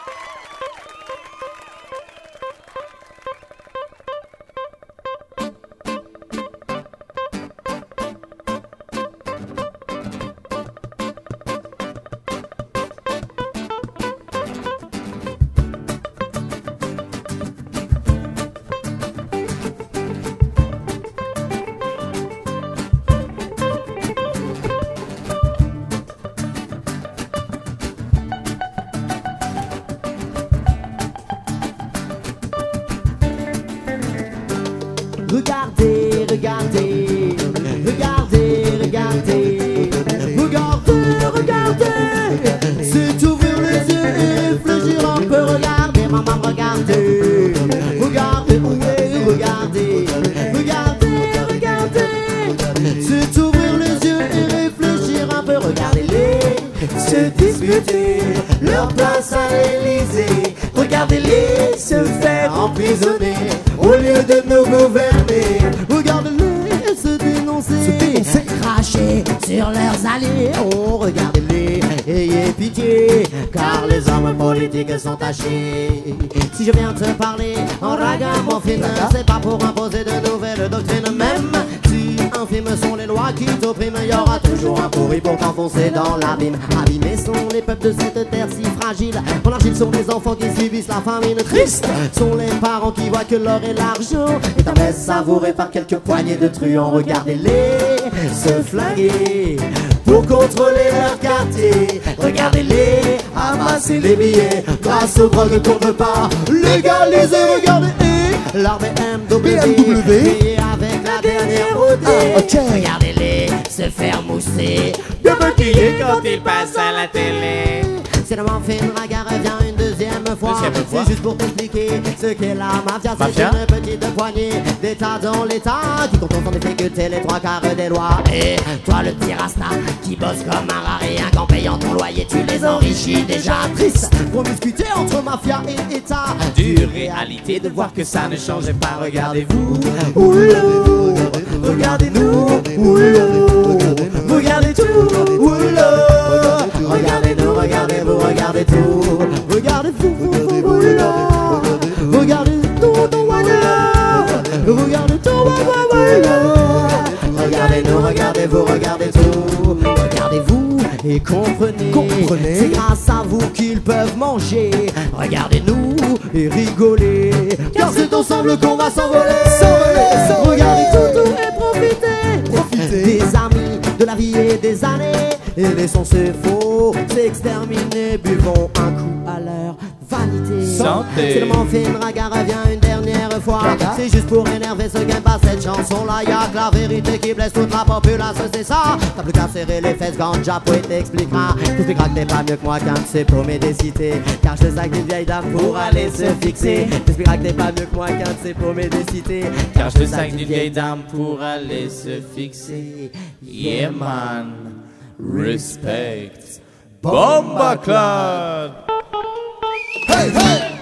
Regardez, regardez, regardez, regardez, regardez, regardez. C'est ouvrir les yeux et réfléchir un peu. Regardez, maman, regardez. Regardez, oui, regardez. Regardez, regardez. C'est ouvrir les yeux et réfléchir un peu. Regardez-les se disputer leur place à l'Élysée. Regardez-les se faire emprisonner au lieu de nous gouverner. Regardez-les se dénoncer, cracher sur leurs alliés. Oh, regardez-les, ayez pitié, car les hommes politiques sont tachés. Si je viens te parler en ragamuffin, c'est pas pour imposer de nouvelles doctrines. Même si infimes sont les lois qui t'oppriment, il y aura toujours un pourri pour t'enfoncer dans l'abîme. Abîmés sont les peuples de cette terre si fragile. En argile sont les enfants qui subissent la famine. Tristes sont les parents qui voient que l'or et l'argent est un mets savouré par quelques poignées de truands. Regardez-les se flinguer pour contrôler leur quartier. Regardez-les amasser les billets grâce aux drogues qu'on ne peut pas légaliser. Regardez leur BMW payée avec la dernière OD. Regardez-les se faire mousser de maquiller quand ils passent à la télé. C'est le Muffin Raga revient une deuxième fois. C'est juste pour t'expliquer ce qu'est la mafia. C'est une petite poignée d'État dans l'État qui contrôle en effet que t'es les trois quarts des lois. Et toi le petit rasta qui bosse comme un rat, rien qu'en payant ton loyer tu les enrichis. Déjà triste pour discuter entre mafia et État. Dure réalité de voir que ça ne change pas. Regardez-vous, oulou, regardez-nous, oulou, regardez tout, oulou. Regardez-nous, regardez-vous, regardez tout. Regardez-vous, oulou, regardez tout, oulou, regardez tout, oulou. Regardez-nous, regardez-vous, regardez tout. Regardez-vous et comprenez, c'est grâce à vous qu'ils peuvent manger. Regardez-nous et rigolez, car c'est ensemble qu'on va s'envoler. Regardez tout et profitez des amis, de la vie et des années. Et laissons ces faux s'exterminer, buvons un coup à leur vanité. Santé. C'est le Muffin Raga revient une dernière fois. C'est juste pour énerver ce game pas cette chanson-là. Y'a que la vérité qui blesse toute la populace, c'est ça. T'as plus qu'à serrer les fesses, Ganja Poet t'expliquera. T'expliquera que t'es pas mieux que moi qu'un de ces paumés des cités. Car je te sac d'une vieille dame pour aller se fixer. T'expliquera que t'es pas mieux que moi qu'un de ces paumés des cités. Car je te sac d'une vieille dame pour aller se fixer. Yeah man, respect Bomba Clan. Hey, hey.